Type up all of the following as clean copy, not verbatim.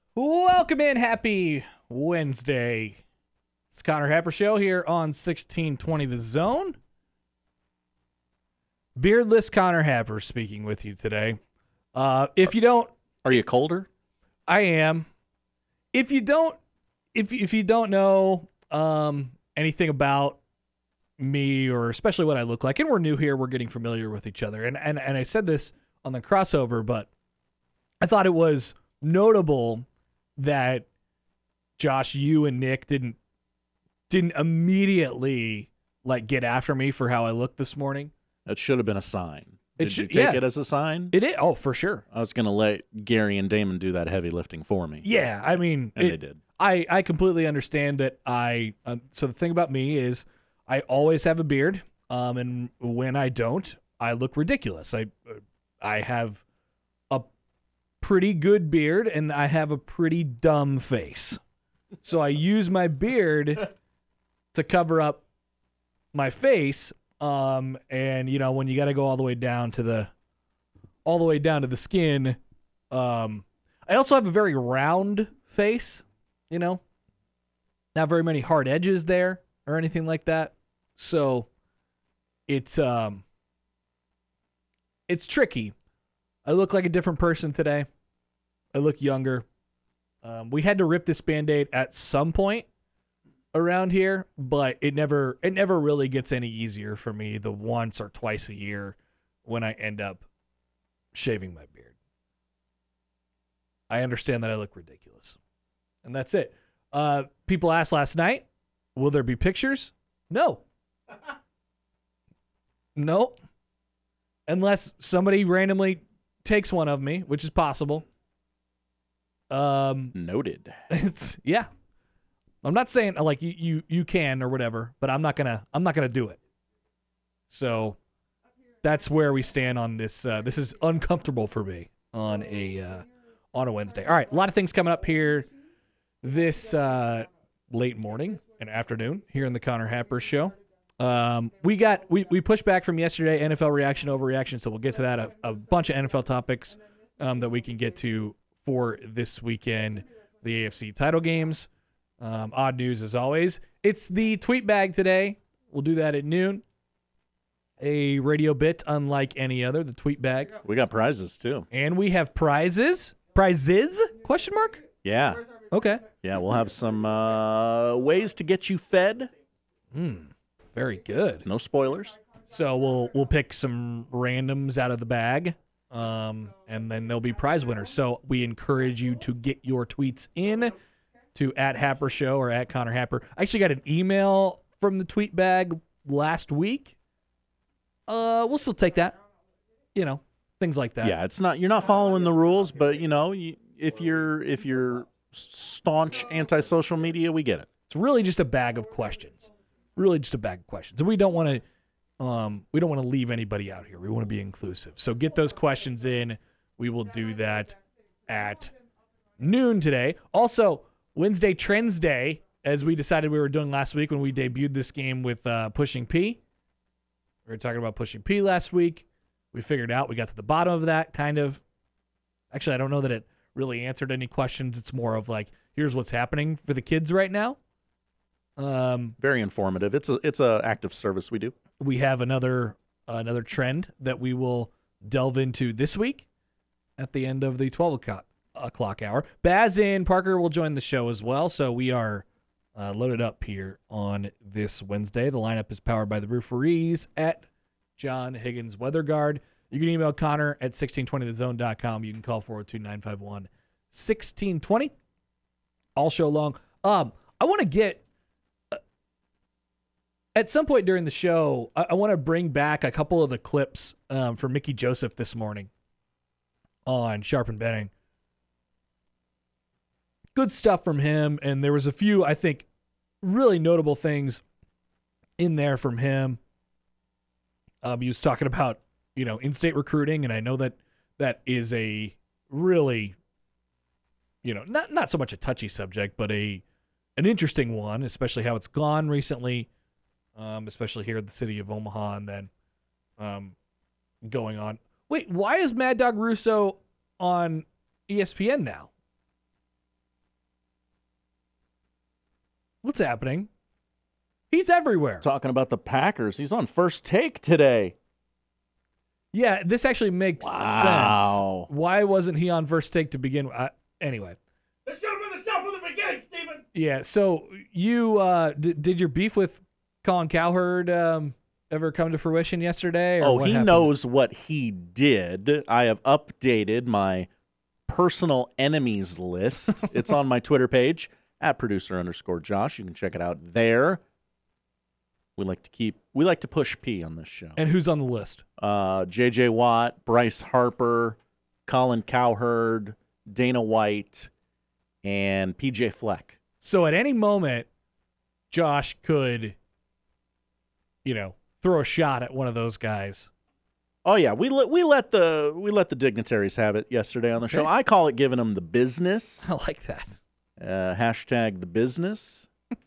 Welcome in. Happy Wednesday. It's Connor Happer Show here on 1620 The Zone. Beardless Connor Happer speaking with you today. If you don't... Are you colder? I am. If you don't know anything about me or especially what I look like, and we're new here, we're getting familiar with each other. And I said this on the crossover, but I thought it was notable that Josh, you and Nick didn't immediately get after me for how I looked this morning. That should have been a sign. Did you take it as a sign? It is. Oh, for sure. I was going to let Gary and Damon do that heavy lifting for me. Yeah, I mean, and they did. I completely understand that. So the thing about me is, I always have a beard, and when I don't, I look ridiculous. I have a pretty good beard, and I have a pretty dumb face. So I use my beard to cover up my face. And when you got to go all the way down to the skin, I also have a very round face, not very many hard edges there or anything like that. So it's tricky. I look like a different person today. I look younger. We had to rip this Band-Aid at some point around here, but it never really gets any easier for me the once or twice a year when I end up shaving my beard. I understand that I look ridiculous. And that's it. People asked last night, will there be pictures? No. Nope. Unless somebody randomly takes one of me, which is possible. Noted. Yeah. I'm not saying you can or whatever, but I'm not gonna do it. So that's where we stand on this. This is uncomfortable for me on a Wednesday. All right, a lot of things coming up here this late morning and afternoon here in the Connor Happer Show. We pushed back from yesterday, NFL reaction, overreaction, so we'll get to that. A bunch of NFL topics that we can get to for this weekend, the AFC title games. Odd news as always. It's the tweet bag today. We'll do that at noon. A radio bit unlike any other, the tweet bag. We got prizes too. And we have prizes? Prizes? Question mark? Yeah. Okay. Yeah, we'll have some ways to get you fed. Very good. No spoilers. So we'll pick some randoms out of the bag. And then there'll be prize winners. So we encourage you to get your tweets in to @Happer Show or @Connor Happer. I actually got an email from the tweet bag last week. We'll still take that. Things like that. Yeah, you're not following the rules, but if you're staunch anti-social media, we get it. It's really just a bag of questions. And we don't want to leave anybody out here. We want to be inclusive. So get those questions in. We will do that at noon today. Also, Wednesday Trends Day, as we decided we were doing last week when we debuted this game with Pushing P. We were talking about Pushing P last week. We figured out, we got to the bottom of that, kind of. Actually, I don't know that it really answered any questions. It's more of here's what's happening for the kids right now. Very informative. It's a active service we do. We have another trend that we will delve into this week at the end of the 12 o'clock hour. Baz and Parker will join the show as well, so we are loaded up here on this Wednesday. The lineup is powered by the Rooferees at John Higgins Weather Guard. You can email Connor at 1620thezone.com. You can call 402-951-1620 all show long. I want to get at some point during the show, I want to bring back a couple of the clips from Mickey Joseph this morning on Sharp and Benning. Good stuff from him, and there was a few, I think, really notable things in there from him. He was talking about, in-state recruiting, and I know that is a really, not so much a touchy subject, but an interesting one, especially how it's gone recently. Especially here in the city of Omaha, and then going on. Wait, why is Mad Dog Russo on ESPN now? What's happening? He's everywhere. Talking about the Packers. He's on First Take today. Yeah, this actually makes Wow. sense. Why wasn't he on First Take to begin with? Anyway. This should have been the show from the beginning, Steven. Yeah, so you did your beef with Colin Cowherd ever come to fruition yesterday? Or Oh, what he happened? knows what he did. I have updated my personal enemies list. It's on my Twitter page at @producer_Josh. You can check it out there. We like to push P on this show. And who's on the list? J.J. Watt, Bryce Harper, Colin Cowherd, Dana White, and P.J. Fleck. So at any moment, Josh could, throw a shot at one of those guys. Oh yeah, we let the dignitaries have it yesterday on the show. Okay. I call it giving them the business. I like that. Hashtag the business.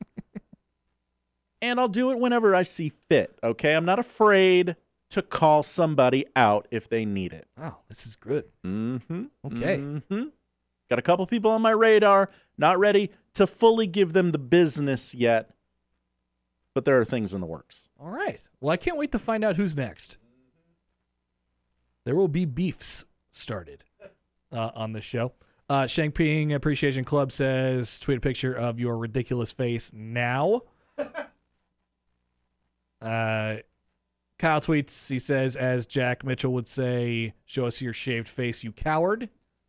And I'll do it whenever I see fit, okay? I'm not afraid to call somebody out if they need it. Oh, this is good. Mm-hmm. Okay. Mm-hmm. Got a couple people on my radar, not ready to fully give them the business yet, but there are things in the works. All right. Well, I can't wait to find out who's next. There will be beefs started on this show. Shank Ping Appreciation Club says, tweet a picture of your ridiculous face now. Kyle tweets, he says, as Jack Mitchell would say, show us your shaved face, you coward.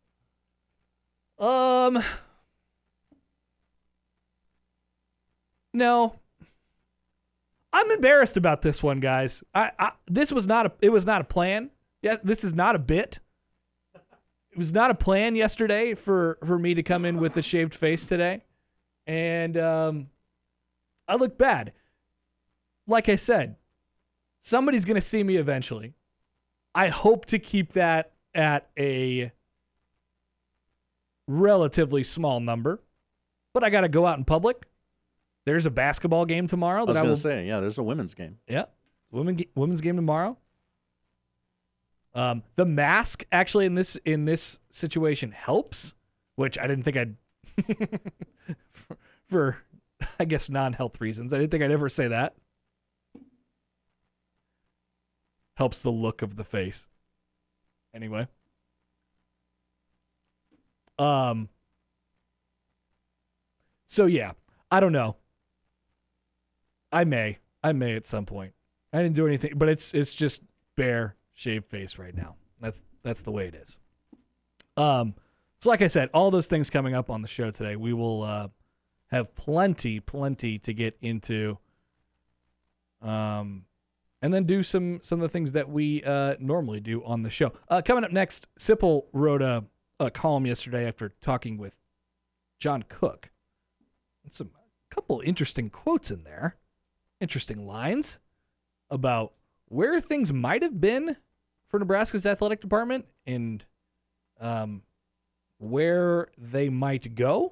No. I'm embarrassed about this one, guys. It was not a plan. Yeah, this is not a bit. It was not a plan yesterday for me to come in with a shaved face today. And I look bad. Like I said, somebody's going to see me eventually. I hope to keep that at a relatively small number, but I got to go out in public. There's a basketball game tomorrow. I was going to say, yeah, there's a women's game. Yeah, women's game tomorrow. The mask actually in this situation helps, which I didn't think I'd for I guess non-health reasons. I didn't think I'd ever say that. Helps the look of the face. Anyway. So yeah, I don't know. I may at some point. I didn't do anything, but it's just bare shaved face right now. That's the way it is. So like I said, all those things coming up on the show today. We will have plenty to get into. And then do some of the things that we normally do on the show. Coming up next, Sipple wrote a column yesterday after talking with John Cook. And a couple interesting quotes in there, interesting lines about where things might have been for Nebraska's athletic department and where they might go.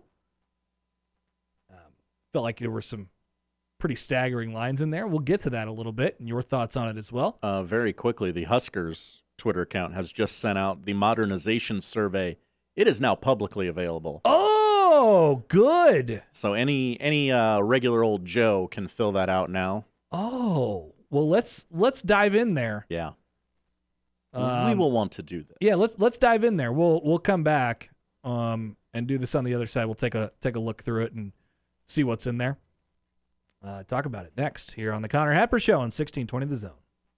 Felt like there were some pretty staggering lines in there. We'll get to that a little bit and your thoughts on it as well. Very quickly, the Huskers Twitter account has just sent out the modernization survey. It is now publicly available. Oh, good. So any regular old Joe can fill that out now. Oh, well, let's dive in there. Yeah. We will want to do this. Yeah, let's dive in there. We'll come back and do this on the other side. We'll take a look through it and see what's in there. Talk about it next here on the Connor Happer Show on 1620 The Zone.